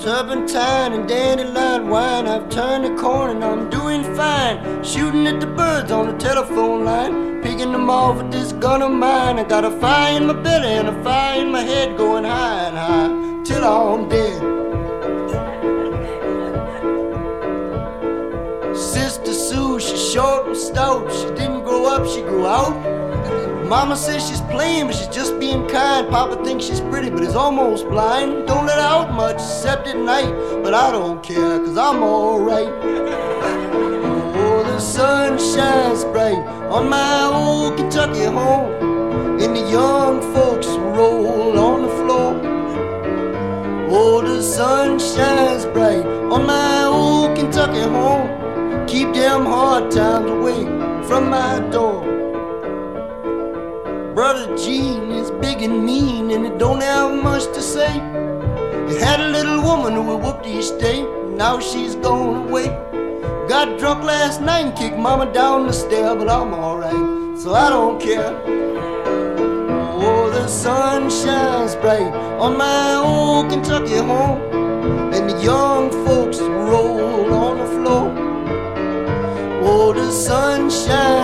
Turpentine and dandelion wine. I've turned the corner and I'm doing fine. Shooting at the birds on the telephone line, picking them off with this gun of mine. I got a fire in my belly and a fire in my head, going high and high till I'm dead. Sister Sue, she's short and stout. She didn't grow up, she grew out. Mama says she's playing, but she's just being kind. Papa thinks she's pretty, but he's almost blind. Don't let her out much, except at night. But I don't care, cause I'm alright. Oh, the sun shines bright on my old Kentucky home, and the young folks roll on the floor. Oh, the sun shines bright on my old Kentucky home. Keep them hard times away from my door. Brother Gene is big and mean, and he don't have much to say. He had a little woman who would whoop each day. Now she's gone away. Got drunk last night and kicked mama down the stair, but I'm alright, so I don't care. Oh, the sun shines bright on my old Kentucky home, and the young folks roll on the floor. Oh, the sun shines